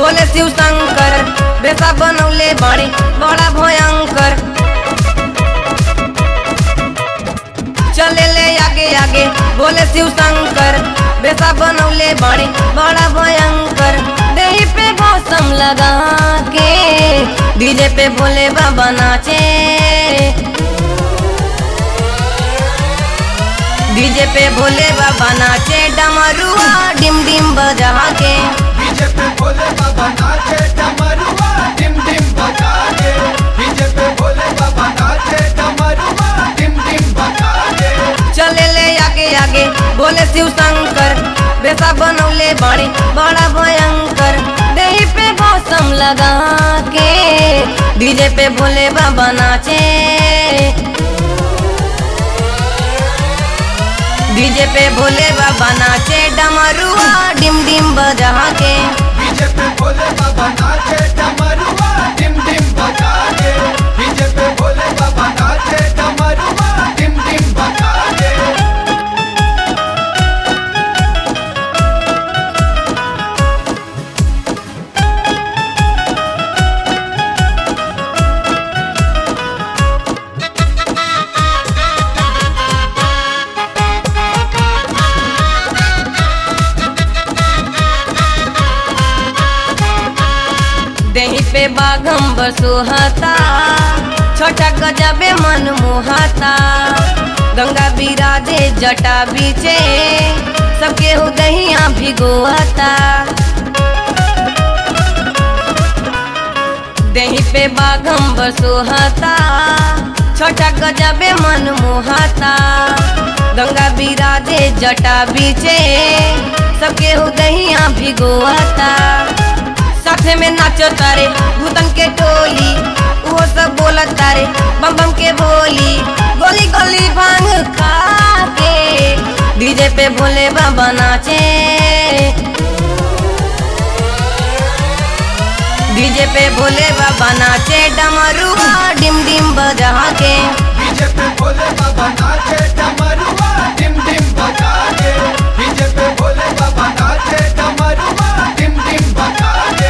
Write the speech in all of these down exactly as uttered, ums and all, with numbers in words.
भोले शिव शंकर बेसा बनौले बाड़े बड़ा भयंकर। चले ले आगे आगे भोले शिव शंकर बेसा बनौले बाड़े बड़ा भयंकर। देही पे मौसम लगा के डीजे पे भोले बाबा नाचे। डीजे पे भोले बाबा नाचे डमरुआ डिम डिम बजा के। डीजे पे भोले बाबा नाचे डमरुआ डिम डिम बजा के। डीजे पे भोले बाबा नाचे डमरुआ डिम डिम बजा के। चले ले आगे आगे भोले शिव शंकर बेसा बनौले बाड़े बड़ा भयंकर। देही पे मौसम लगा के डीजे पे भोले बाबा नाचे। डीजे पे भोले बाबा नाचे डमरुआ डिम डिम बजा के। डीजे पे भोले बाबा नाचे डमरुआ डिम डिम बजा के। डीजे पे भोले बाबा नाचे डमरुआ डिम डिम बजा के। देही पे बाघम्बर सोहता छोटा गजबे मन मोहता। गंगा बिराजे जटा बीचे सबके हो दहिया भिगोता। देही पे बाघम्बर सोहता छोटा गजबे मन मोहता। गंगा बिराजे जटा बीचे सबके हो दहिया भिगोता। साथे में नाचो तारे भूतन के टोली वो सब बोलत तारे बम बम के बोली। गोली गोली भांग खा के डीजे पे भोले बाबा नाचे। डीजे पे भोले बाबा नाचे डमरुआ डिम डिम बजा के। डीजे पे भोले बाबा नाचे डमरुआ डिम डिम बजा के। डीजे पे भोले बाबा नाचे डमरुआ डिम डिम बजा के।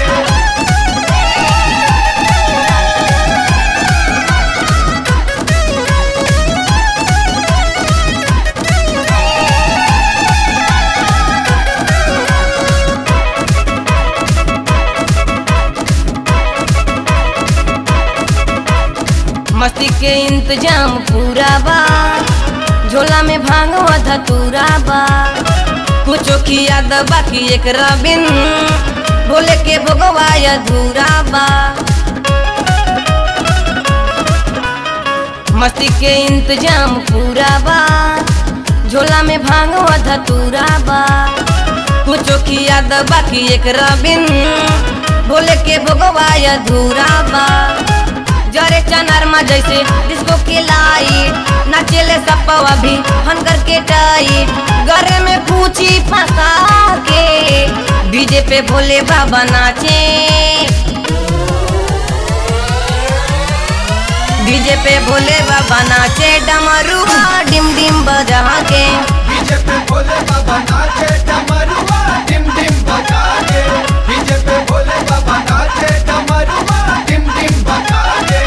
मस्ती के इंतजाम पूरा बा झोला में भांगवा धतूरा बा। कुछो खिया द बाकी एक रबिन भोले के भोगवा अधूरा बा। मस्ती के इंतजाम पूरा बा झोला में भांगवा धतूरा बा। कुछो खिया द बाकी एक रबिन भोले के भोगवा अधूरा बा। जरे चनरमा जैसे डिस्को की लाइट नाचेले सपवा भी हनकर के टाइट। गरे में पूछी फंसा के डीजे पे भोले बाबा नाचे। डीजे पे भोले बाबा नाचे डमरुआ डिम डिम बजा के। डीजे पे भोले बाबा नाचे डमरुआ डिम डिम बजा के। डीजे पे भोले बाबा नाचे डमरुआ डिम डिम बजा के।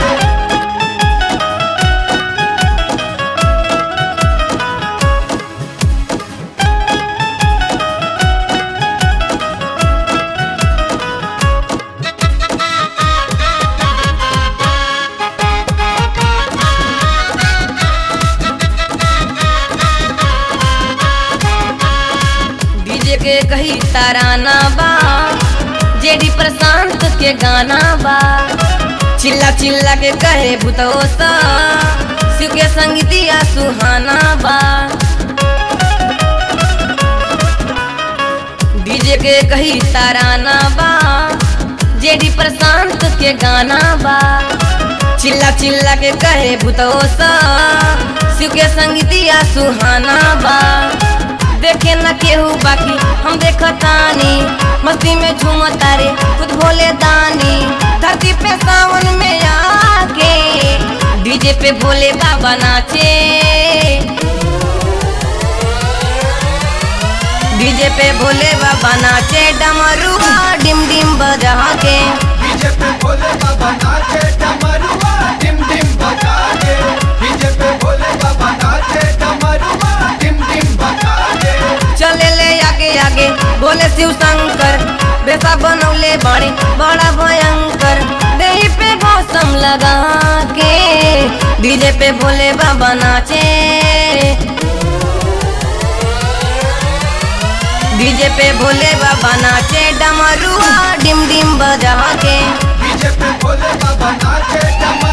डीजे के कही ताराना बा जेडी प्रशांत के गाना बा। चिल्ला चिल्ला के कहे भूतोसा शिव के संगीतिया सुहाना बा। डीजे के कही ताराना बा जेडी प्रशांत के गाना बा। चिल्ला चिल्ला के कहे भूतोसा शिव के संगीतिया सुहाना बा। देखे न केहू बाकी हम देखतानी मस्ती में झूमता रे खुद भोले दानी। धरती पे सावन में आके डीजे पे भोले बाबा नाचे। डीजे पे भोले बाबा नाचे डमरुआ डिम डिम बजा के। डीजे पे भोले बाबा नाचे डमरुआ डिम डिम बजा के। डीजे पे भोले बाबा नाचे डमरुआ डिम डिम बजा के। चले ले आगे आगे बोले शिव शंकर, बेसा बनौले बाड़े बड़ा भयंकर, देही पे मौसम लगा के डीजे पे भोले बाबा नाचे। डीजे पे भोले बाबा नाचे डमरुआ डिम डिम बजा के। डीजे पे भोले बाबा नाचे डमरुआ